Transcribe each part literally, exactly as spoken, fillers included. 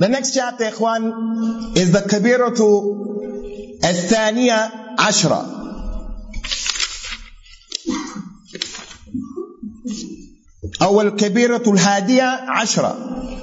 The next chapter, ikhwan, is the Kabiratu al-Thaniya Ashra. Or al-Kabiratu al-Hadiya Ashra.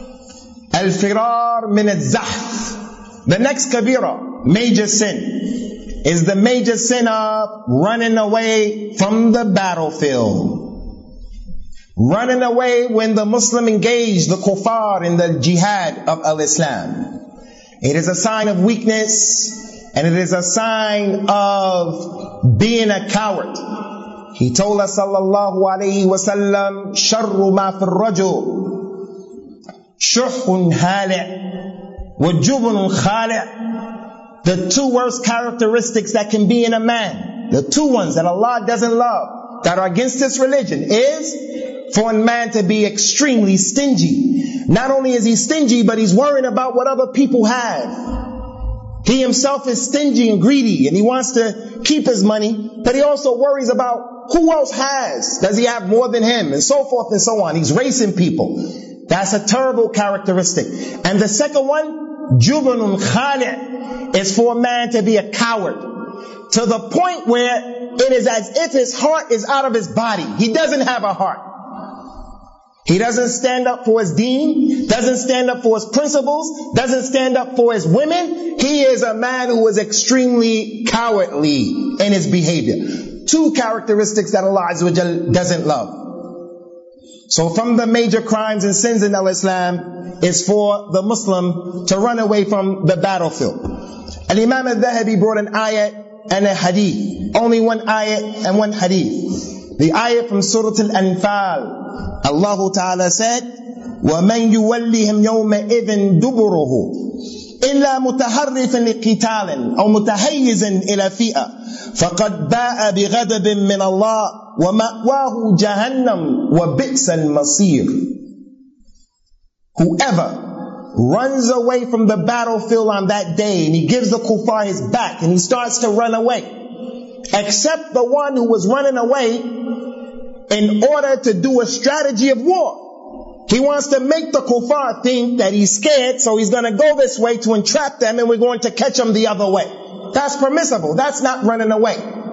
Al-Firar min al-Zahf. The next Kabira, major sin, is the major sin of running away from the battlefield. Running away when the Muslim engaged the kuffar in the jihad of al-Islam. It is a sign of weakness, and it is a sign of being a coward. He told us, sallallahu alayhi wa sallam, sharru ma fil rajul, shuhun hali' wa jubun khali'. The two worst characteristics that can be in a man, the two ones that Allah doesn't love, that are against this religion, is for a man to be extremely stingy. Not only is he stingy, but he's worrying about what other people have. He himself is stingy and greedy, and he wants to keep his money, but he also worries about who else has. Does he have more than him? And so forth and so on. He's racing people. That's a terrible characteristic. And the second one, jubnun khali', is for a man to be a coward, to the point where it is as if his heart is out of his body. He doesn't have a heart. He doesn't stand up for his deen, doesn't stand up for his principles, doesn't stand up for his women. He is a man who is extremely cowardly in his behavior. Two characteristics that Allah Azza wa Jal doesn't love. So from the major crimes and sins in al-Islam is for the Muslim to run away from the battlefield. Al-Imam al-Dhahabi brought an ayat and a hadith. Only one ayat and one hadith. The ayat from Surah Al-Anfal. Allah Ta'ala said, وَمَنْ يُوَلِّهِمْ يَوْمَئِذٍ دُبُرُهُ إِلَّا مُتَحَرِّفًا لِقِتَالٍ أَوْ مُتَحَيِّزًا إِلَى فِئَةٍ فَقَدْ بَاءَ بِغَضَبٍ مِّنَ اللَّهِ وَمَأْوَاهُ جَهَنَّمُ وَبِئْسَ الْمَصِيرُ. Whoever runs away from the battlefield on that day, and he gives the kuffar his back, and he starts to run away, except the one who was running away in order to do a strategy of war. He wants to make the kuffar think that he's scared, so he's going to go this way to entrap them, and we're going to catch them the other way. That's permissible. That's not running away.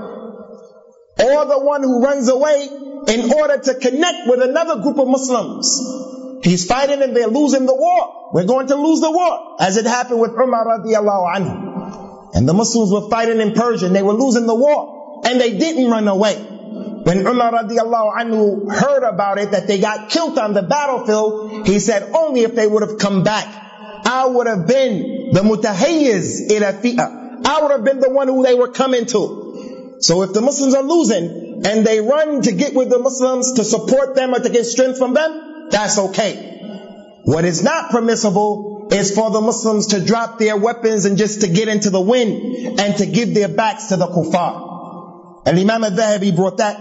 Or the one who runs away in order to connect with another group of Muslims. He's fighting and they're losing the war. We're going to lose the war, as it happened with Umar radiallahu anhu. And the Muslims were fighting in Persia, and they were losing the war, and they didn't run away. When Umar radiallahu anhu heard about it, that they got killed on the battlefield, he said, only if they would have come back, I would have been the mutahayyiz ila fi'ah. I would have been the one who they were coming to. So if the Muslims are losing, and they run to get with the Muslims to support them or to get strength from them, that's okay. What is not permissible is for the Muslims to drop their weapons and just to get into the wind and to give their backs to the kuffar. And Imam al-Dhahabi brought that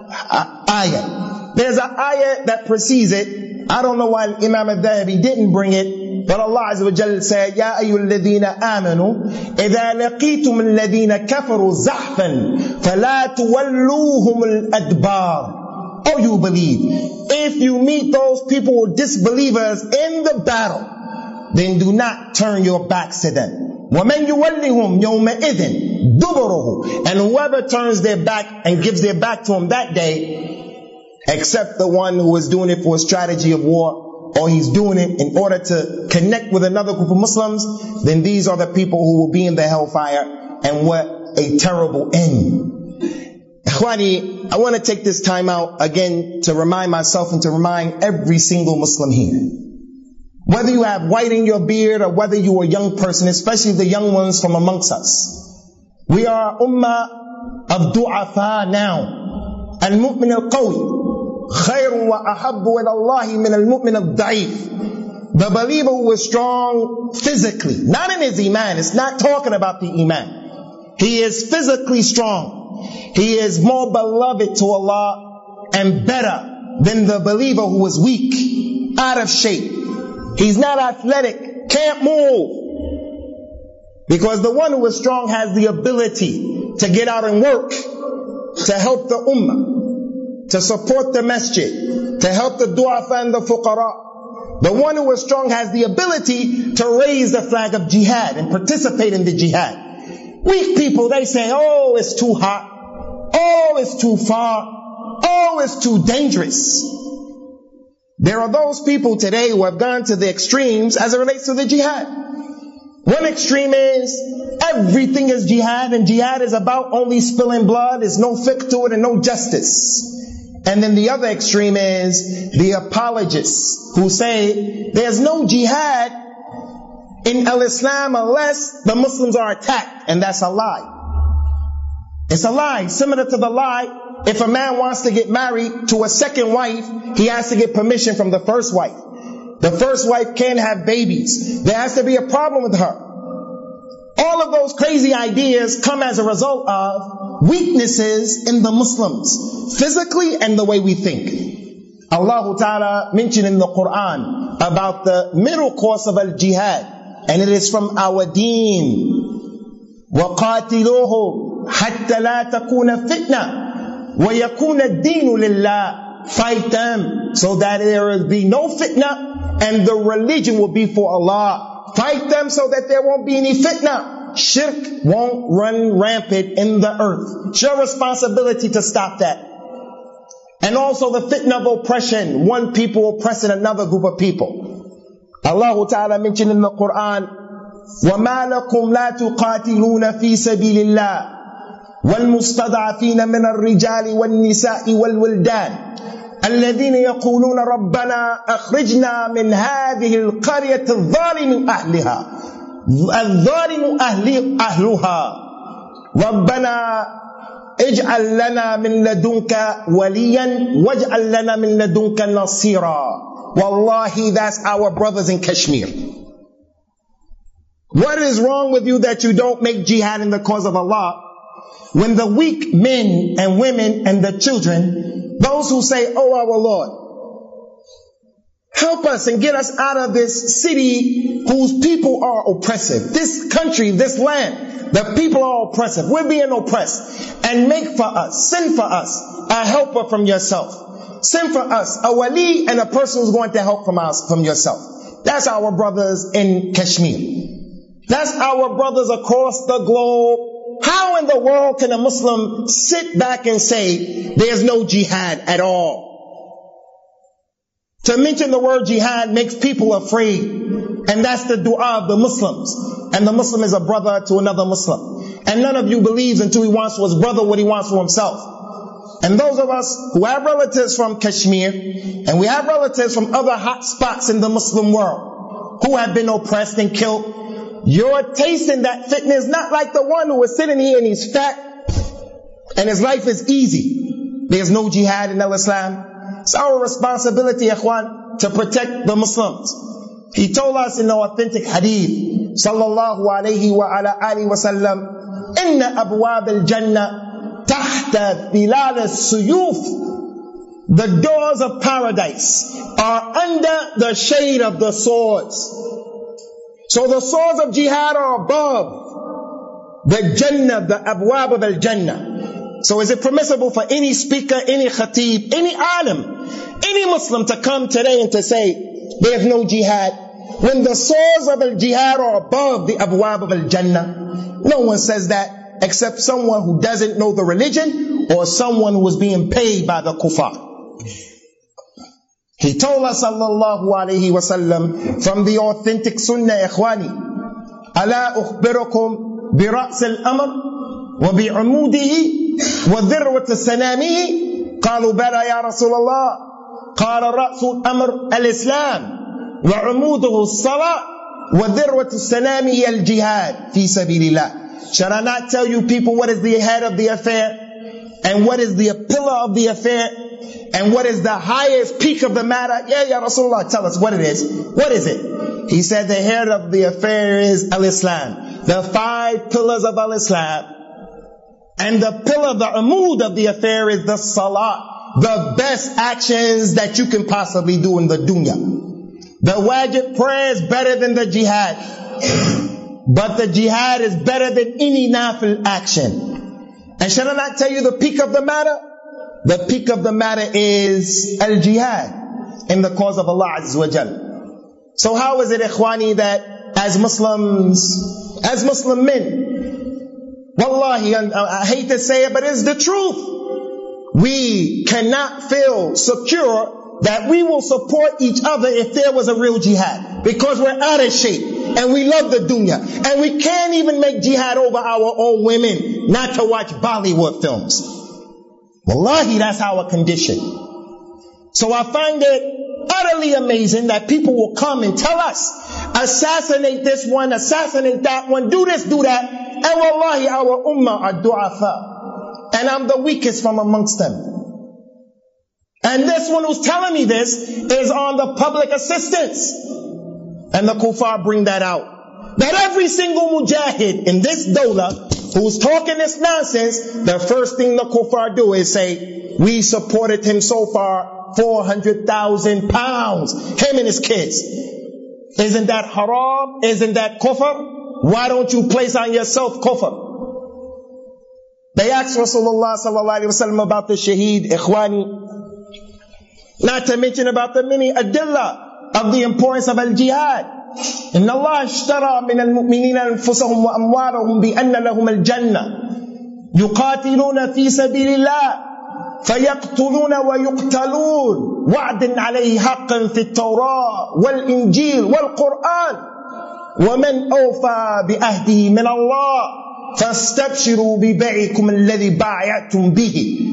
Uh, ayah. There's an ayah that precedes it. I don't know why Imam al-Dhahabi didn't bring it, but Allah Azza wa Jalla said, Ya ayyul ladhina amanu, idha laqitum alladhina kafaru zahfan, fala tuwalluhum al-adbar. Oh, you believe. If you meet those people who are disbelievers in the battle, then do not turn your backs to them. وَمَنْ يُوَلِّهُمْ يَوْمَئِذٍ دُبُرُهُ. And whoever turns their back and gives their back to him that day, except the one who is doing it for a strategy of war, or he's doing it in order to connect with another group of Muslims, then these are the people who will be in the hellfire, and what a terrible end. Ikhwani, I want to take this time out again to remind myself and to remind every single Muslim here. Whether you have white in your beard or whether you are a young person, especially the young ones from amongst us, we are ummah of du'afa now. Al-mu'min al-qawi khayrun wa ahabbu ila Allahi min al-mu'min al-da'if. The believer who is strong physically, not in his iman, it's not talking about the iman. He is physically strong. He is more beloved to Allah and better than the believer who is weak, out of shape. He's not athletic, can't move. Because the one who is strong has the ability to get out and work, to help the ummah, to support the masjid, to help the du'afa and the fuqara, The one who is strong has the ability to raise the flag of jihad and participate in the jihad. Weak people, they say, oh, it's too hot. Oh, it's too far. Oh, it's too dangerous. There are those people today who have gone to the extremes as it relates to the jihad. One extreme is everything is jihad, and jihad is about only spilling blood. There's no fiqh to it and no justice. And then the other extreme is the apologists who say there's no jihad in al-Islam unless the Muslims are attacked, and that's a lie. It's a lie. Similar to the lie, if a man wants to get married to a second wife, he has to get permission from the first wife. The first wife can't have babies. There has to be a problem with her. All of those crazy ideas come as a result of weaknesses in the Muslims, physically and the way we think. Allah Ta'ala mentioned in the Quran about the middle course of al-jihad, and it is from our deen. وَقَاتِلُوهُمْ حَتَّى لَا تَكُونَ فِتْنَةً وَيَكُونَ الدِّينُ لِلَّهِ. Fight them so that there will be no fitna and the religion will be for Allah. Fight them so that there won't be any fitna. Shirk won't run rampant in the earth. It's your responsibility to stop that. And also the fitna of oppression, one people oppressing another group of people. Allah Ta'ala mentioned in the Quran, وَمَا لَكُمْ لَا تُقَاتِلُونَ فِي سَبِيلِ اللَّهِ وَالْمُسْتَضْعَفِينَ مِنَ الرِّجَالِ وَالنِّسَاءِ وَالْوِلْدَانِ الذين يقولون ربنا أخرجنا من هذه القرية الظالم أهلها الظالم أهل أهلها ربنا اجعل لنا من لدنك وليا واجعل لنا من لدنك نصيرا. Wallahi, that's our brothers in Kashmir. What is wrong with you that you don't make jihad in the cause of Allah when the weak men and women and the children, those who say, oh our Lord, help us and get us out of this city whose people are oppressive. This country, this land, the people are oppressive. We're being oppressed. And make for us, send for us a helper from yourself. Send for us a wali and a person who's going to help from us, from yourself. That's our brothers in Kashmir. That's our brothers across the globe. How in the world can a Muslim sit back and say there's no jihad at all? To mention the word jihad makes people afraid. And that's the dua of the Muslims. And the Muslim is a brother to another Muslim. And none of you believes until he wants for his brother what he wants for himself. And those of us who have relatives from Kashmir, and we have relatives from other hot spots in the Muslim world, who have been oppressed and killed, your taste in that fitness is not like the one who is sitting here and he's fat and his life is easy. There's no jihad in al-Islam. It's our responsibility, ikhwan, to protect the Muslims. He told us in the authentic hadith, sallallahu alayhi wa ala alihi wa sallam, inna abwab al-jannah tahta thilal al-suyuf. The doors of paradise are under the shade of the swords. So the swords of jihad are above the Jannah, the abwab of al-Jannah. So is it permissible for any speaker, any khatib, any alim, any Muslim to come today and to say there's no jihad when the swords of al-jihad are above the abwab of al-Jannah? No one says that except someone who doesn't know the religion or someone who is being paid by the kuffar. He told us sallallahu alayhi wa sallam from the authentic sunnah, ikhwani, ala ukhbirukum bi ra's al-amr wa bi umudihi wa dhirwat as-sanamihi qalu bala ya Rasulullah qala ra's al-amr al-islam wa umuduhu as-salat wa dhirwat as-sanamihi al-jihad fi sabilillah. Shall I not tell you people what is the head of the affair and what is the pillar of the affair? And what is the highest peak of the matter? Yeah, Ya Rasulullah, tell us what it is. What is it? He said the head of the affair is al-Islam. The five pillars of al-Islam. And the pillar, the amud of the affair is the salah. The best actions that you can possibly do in the dunya. The wajib prayer is better than the jihad. But the jihad is better than any nafil action. And shall I not tell you the peak of the matter? The peak of the matter is al-jihad in the cause of Allah Azza wa Jal. So how is it, ikhwani, that as Muslims, as Muslim men, wallahi, I hate to say it, but it's the truth, we cannot feel secure that we will support each other if there was a real jihad. Because we're out of shape, and we love the dunya, and we can't even make jihad over our own women, not to watch Bollywood films. Wallahi, that's our condition. So I find it utterly amazing that people will come and tell us, assassinate this one, assassinate that one, do this, do that, and wallahi, our ummah are du'afa, and I'm the weakest from amongst them. And this one who's telling me this is on the public assistance. And the kuffar bring that out. That every single mujahid in this dawla who's talking this nonsense, the first thing the kuffar do is say, we supported him so far, four hundred thousand pounds. Him and his kids. Isn't that haram? Isn't that kufr? Why don't you place on yourself kufr? They asked Rasulullah sallallahu alaihi wasallam about the shaheed, ikhwani. Not to mention about the many adillah of the importance of al-jihad. إن الله اشترى من المؤمنين أنفسهم وأموالهم بأن لهم الجنة يقاتلون في سبيل الله فيقتلون ويقتلون وعد عليه حقا في التوراة والإنجيل والقرآن ومن أوفى بعهده من الله فاستبشروا ببيعكم الذي بايعتم به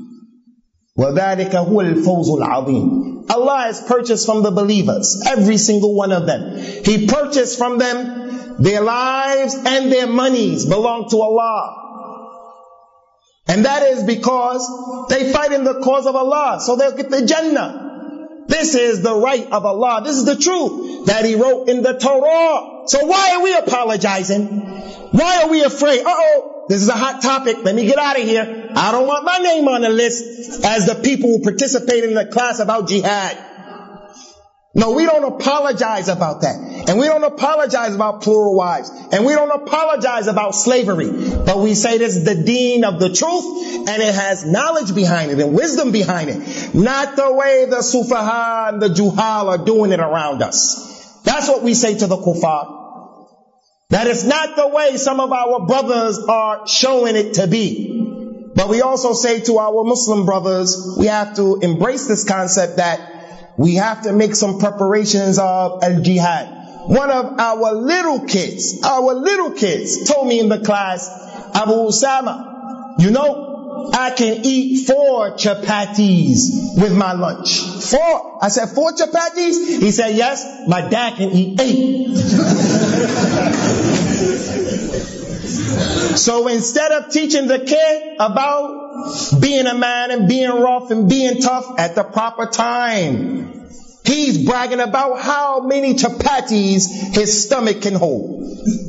وَذَلِكَ هُوَ الْفَوْزُ الْعَظِيمُ. Allah has purchased from the believers, every single one of them. He purchased from them their lives and their monies belong to Allah. And that is because they fight in the cause of Allah, so they'll get the Jannah. This is the right of Allah. This is the truth that He wrote in the Torah. So why are we apologizing? Why are we afraid? Uh-oh, this is a hot topic. Let me get out of here. I don't want my name on the list as the people who participate in the class about jihad. No, we don't apologize about that. And we don't apologize about plural wives. And we don't apologize about slavery. But we say this is the deen of the truth, and it has knowledge behind it and wisdom behind it. Not the way the sufaha and the juhal are doing it around us. That's what we say to the kuffar. That is not the way some of our brothers are showing it to be. But we also say to our Muslim brothers, we have to embrace this concept that we have to make some preparations of al-jihad. One of our little kids, our little kids told me in the class, Abu Usama, you know, I can eat four chapatis with my lunch. Four. I said, four chapatis? He said, yes, my dad can eat eight. So instead of teaching the kid about being a man and being rough and being tough at the proper time, he's bragging about how many chapatis his stomach can hold.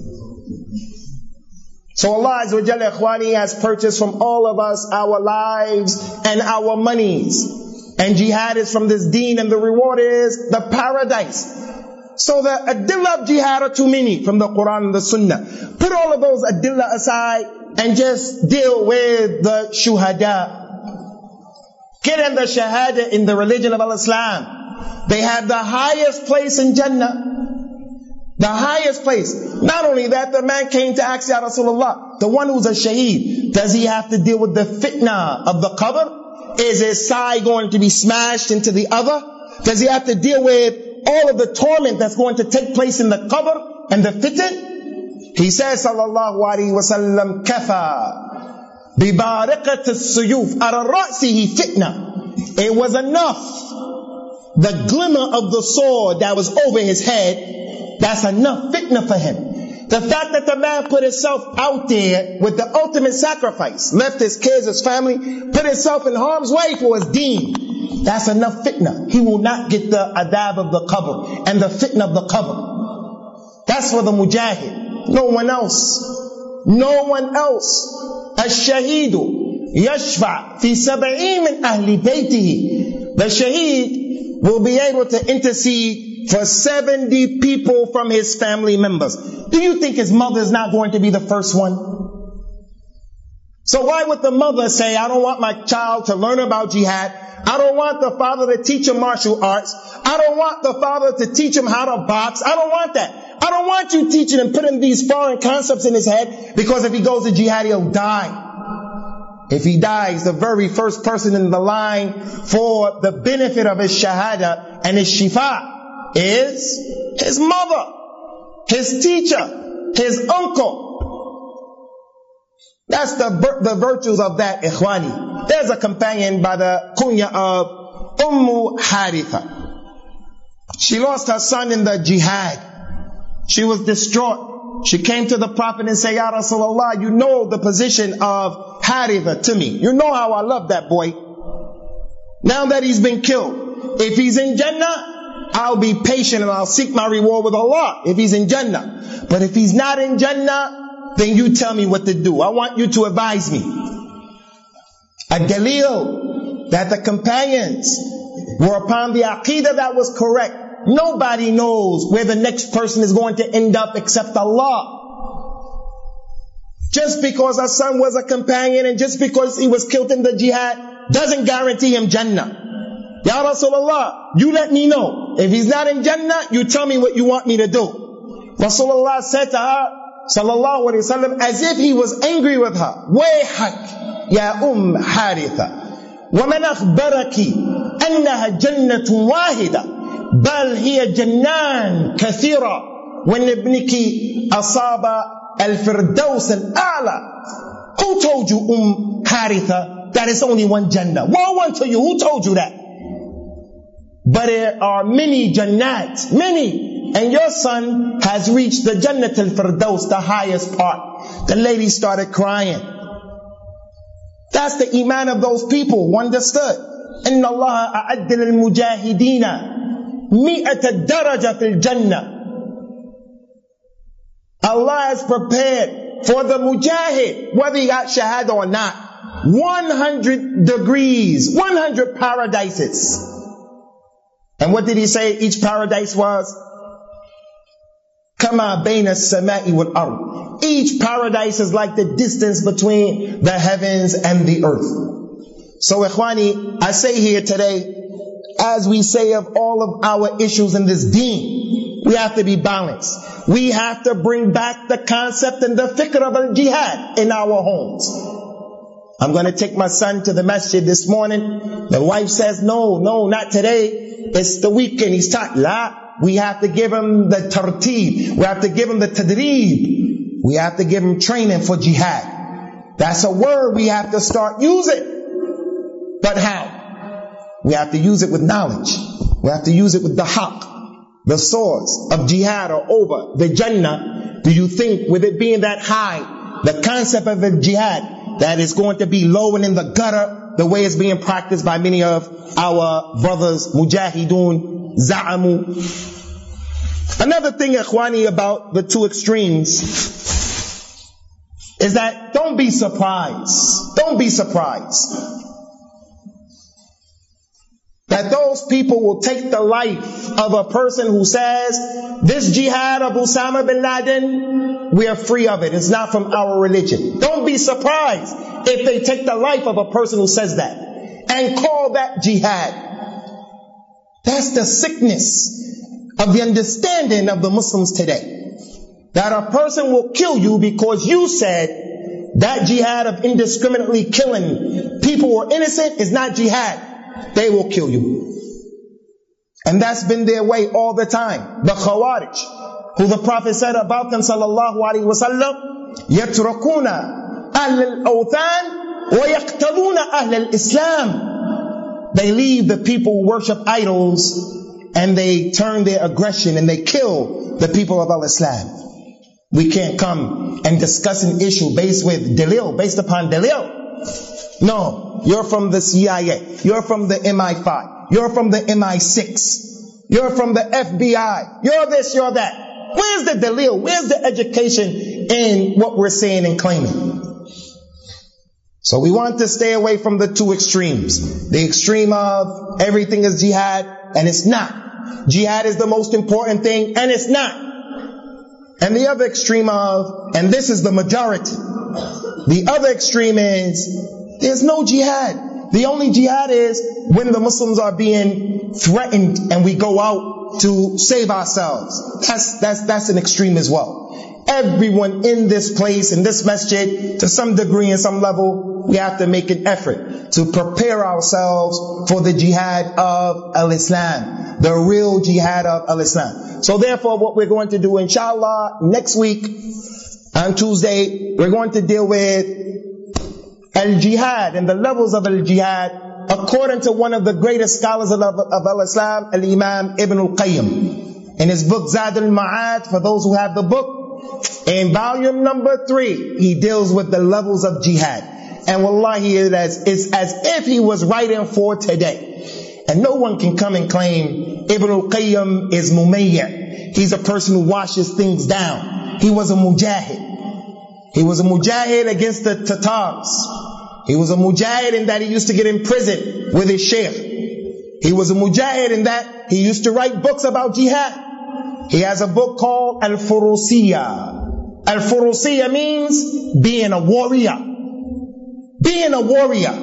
So Allah Azza wa Jalla, ikhwani, has purchased from all of us our lives and our monies. And jihad is from this deen, and the reward is the paradise. So the adillah of jihad are too many from the Quran and the Sunnah. Put all of those adillah aside and just deal with the shuhada. Get in the shahada in the religion of Islam. They have the highest place in Jannah. The highest place. Not only that, the man came to ask Ya Rasulullah, the one who's a shaheed, does he have to deal with the fitna of the qabr? Is his side going to be smashed into the other? Does he have to deal with all of the torment that's going to take place in the qabr and the fitan? He says, sallallahu alayhi wa sallam, kafa bibariqat as-suyuf ala ra'sihi fitna. It was enough. The glimmer of the sword that was over his head, that's enough fitna for him. The fact that the man put himself out there with the ultimate sacrifice, left his kids, his family, put himself in harm's way for his deen, that's enough fitna. He will not get the adab of the qabr and the fitna of the qabr. That's for the mujahid. No one else. No one else. Ash-shaheedu yashfa' fi sab'in min ahli baytihi. The shaheed will be able to intercede for seventy people from his family members. Do you think his mother is not going to be the first one? So why would the mother say, I don't want my child to learn about jihad, I don't want the father to teach him martial arts. I don't want the father to teach him how to box. I don't want that. I don't want you teaching him, putting these foreign concepts in his head, because if he goes to jihad, he'll die. If he dies, the very first person in the line for the benefit of his shahada and his shifa is his mother, his teacher, his uncle. That's the, the virtues of that, ikhwani. There's a companion by the kunya of Ummu Haritha. She lost her son in the jihad. She was distraught. She came to the Prophet and said, Ya Rasulullah, you know the position of Haritha to me. You know how I love that boy. Now that he's been killed, if he's in Jannah, I'll be patient and I'll seek my reward with Allah if he's in Jannah. But if he's not in Jannah, then you tell me what to do. I want you to advise me. A dalil that the companions were upon the aqidah that was correct. Nobody knows where the next person is going to end up except Allah. Just because our son was a companion and just because he was killed in the jihad doesn't guarantee him Jannah. Ya Rasulullah, you let me know. If he's not in Jannah, you tell me what you want me to do. Rasulullah said to her, sallallahu alayhi wa sallam, as if he was angry with her, Wayhak, ya Umm Haritha, وَمَنْ أَخْبَرَكِ أَنَّهَا جَنَّةٌ وَاحِدَةٌ بل هي جنان كثيرة وإن ابنك أصاب الفردوس الأعلى. Who told you, Umm Haritha, that it's only one Jannah? Woe unto you. Who told you that? But there are many Jannat, many. And your son has reached the Jannat al-Firdaus, the highest part. The lady started crying. That's the iman of those people who understood. إن الله أعد للمجاهدين مئة درجة في الجنة. Allah has prepared for the mujahid, whether he got shahada or not, one hundred degrees, one hundred paradises. And what did he say each paradise was? كما بين السماء والأرض. Each paradise is like the distance between the heavens and the earth. So ikhwani, I say here today, as we say of all of our issues in this deen, we have to be balanced. We have to bring back the concept and the fikr of al-jihad in our homes. I'm going to take my son to the masjid this morning. The wife says, no, no, not today. It's the weekend. He's taught. La, we have to give him the tartib. We have to give him the tadreeb. We have to give him training for jihad. That's a word we have to start using. But how? We have to use it with knowledge. We have to use it with the haqq. The swords of jihad are over. The Jannah, do you think with it being that high, the concept of the jihad, that is going to be low and in the gutter, the way it's being practiced by many of our brothers, mujahidun, za'amu. Another thing, ikhwani, about the two extremes is that don't be surprised. Don't be surprised that those people will take the life of a person who says, this jihad of Osama bin Laden, we are free of it. It's not from our religion. Don't be surprised if they take the life of a person who says that and call that jihad. That's the sickness of the understanding of the Muslims today. That a person will kill you because you said that jihad of indiscriminately killing people who are innocent is not jihad. They will kill you. And that's been their way all the time. The Khawarij, who the Prophet said about them, sallallahu alaihi wasallam, يَتْرَكُونَ أَهْلَ الْأَوْثَانِ وَيَقْتَلُونَ أَهْلَ الْإِسْلَامِ. They leave the people who worship idols and they turn their aggression and they kill the people of al-Islam. We can't come and discuss an issue based with dalil, based upon dalil. No, you're from the C I A. You're from the M I five. You're from the M I six. You're from the F B I. You're this, you're that. Where's the dalil? Where's the education in what we're saying and claiming? So we want to stay away from the two extremes. The extreme of everything is jihad, and it's not. Jihad is the most important thing, and it's not. And the other extreme of, and this is the majority, the other extreme is, there's no jihad. The only jihad is when the Muslims are being threatened and we go out to save ourselves. That's, that's, that's an extreme as well. Everyone in this place, in this masjid, to some degree and some level, we have to make an effort to prepare ourselves for the jihad of al-Islam, the real jihad of al-Islam. So therefore, what we're going to do, inshallah, next week, on Tuesday, we're going to deal with al-jihad and the levels of al-jihad according to one of the greatest scholars of, of al-Islam, al-Imam Ibn al-Qayyim. In his book, Zad al-Ma'ad, for those who have the book, in volume number three, he deals with the levels of jihad. And wallahi, it is, it's as if he was writing for today. And no one can come and claim Ibn al-Qayyim is mumayya. He's a person who washes things down. He was a mujahid. He was a mujahid against the Tatars. He was a mujahid in that he used to get in prison with his sheikh. He was a mujahid in that he used to write books about jihad. He has a book called Al-Furusiyya. Al-Furusiyya means being a warrior. Being a warrior.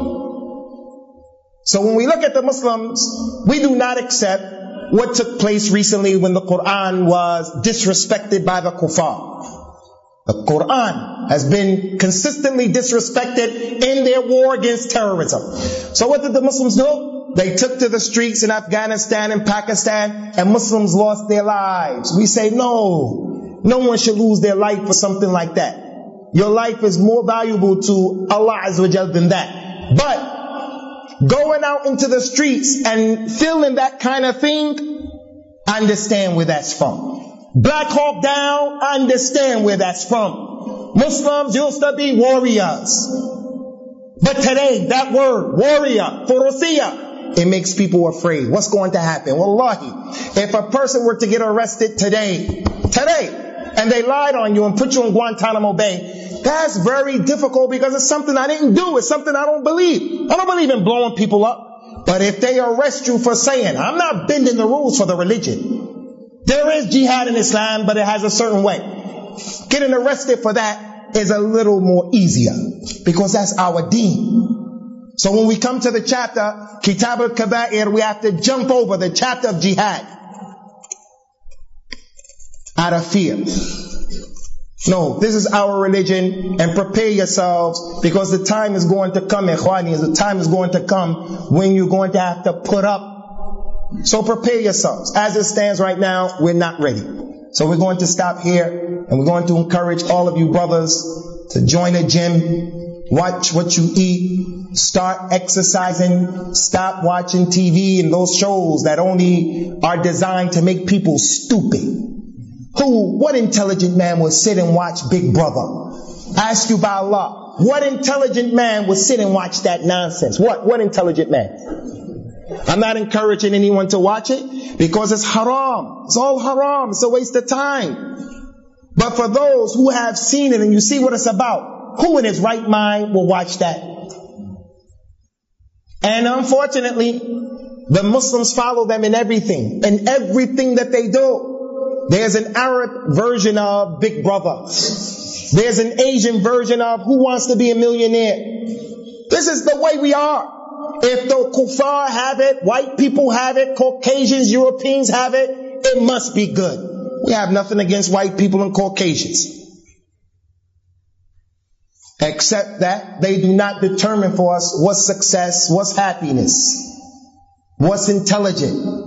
So when we look at the Muslims, we do not accept what took place recently when the Quran was disrespected by the kuffar. The Quran has been consistently disrespected in their war against terrorism. So what did the Muslims do? They took to the streets in Afghanistan and Pakistan, and Muslims lost their lives. We say, no, no one should lose their life for something like that. Your life is more valuable to Allah Azza wa Jal than that. But going out into the streets and feeling that kind of thing, understand where that's from. Black Hawk Down, understand where that's from. Muslims used to be warriors. But today, that word, warrior, Furusiyya, it makes people afraid. What's going to happen? Wallahi, if a person were to get arrested today, today, and they lied on you and put you in Guantanamo Bay, that's very difficult because it's something I didn't do. It's something I don't believe. I don't believe in blowing people up. But if they arrest you for saying, I'm not bending the rules for the religion. There is jihad in Islam, but it has a certain way. Getting arrested for that is a little more easier because that's our deen. So when we come to the chapter, Kitab al-Kaba'ir, we have to jump over the chapter of jihad out of fear. No, this is our religion, and prepare yourselves because the time is going to come, ikhwani, the time is going to come when you're going to have to put up. So prepare yourselves. As it stands right now, we're not ready. So we're going to stop here, and we're going to encourage all of you brothers to join a gym, watch what you eat, start exercising, stop watching T V and those shows that only are designed to make people stupid. Who, what intelligent man would sit and watch Big Brother? I ask you by Allah, what intelligent man would sit and watch that nonsense? What, what intelligent man? I'm not encouraging anyone to watch it because it's haram. It's all haram. It's a waste of time. But for those who have seen it and you see what it's about, who in his right mind will watch that? And unfortunately, the Muslims follow them in everything. In everything that they do. There's an Arab version of Big Brother. There's an Asian version of Who Wants to Be a Millionaire. This is the way we are. If the kuffar have it, white people have it, Caucasians, Europeans have it, it must be good. We have nothing against white people and Caucasians. Except that they do not determine for us what's success, what's happiness, what's intelligent.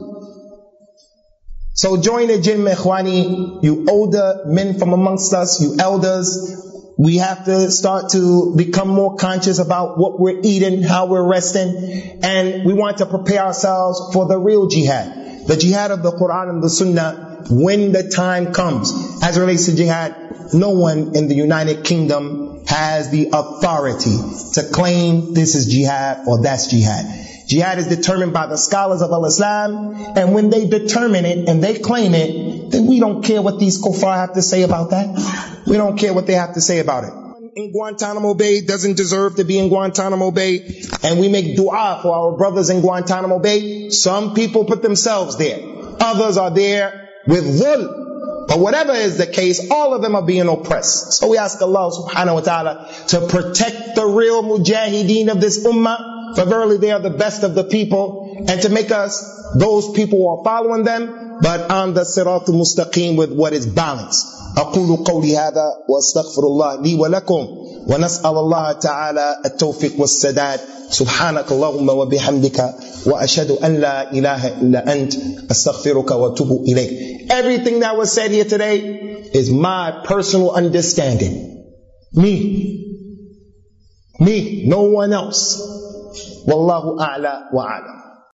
So join the gym, ikhwani, you older men from amongst us, you elders. We have to start to become more conscious about what we're eating, how we're resting, and we want to prepare ourselves for the real jihad. The jihad of the Quran and the Sunnah when the time comes. As it relates to jihad, no one in the United Kingdom has the authority to claim this is jihad or that's jihad. Jihad is determined by the scholars of al-Islam, and when they determine it and they claim it, then we don't care what these kuffar have to say about that. We don't care what they have to say about it. In Guantanamo Bay doesn't deserve to be in Guantanamo Bay, and we make dua for our brothers in Guantanamo Bay. Some people put themselves there. Others are there with dhul. But whatever is the case, all of them are being oppressed. So we ask Allah subhanahu wa ta'ala to protect the real mujahideen of this ummah, for verily they are the best of the people, and to make us those people who are following them, but on the siratul mustaqim with what is balanced. أقول قولي هذا وأستغفر الله لي ولكم ونسأل الله تعالى التوفيق والسداد. سبحانك اللهم وبحمدك وأشهد أن لا إله إلا أنت أستغفرك وأتوب إليك. Everything that was said here today is my personal understanding. Me. Me, no one else. Wallahu a'la wa a'lam.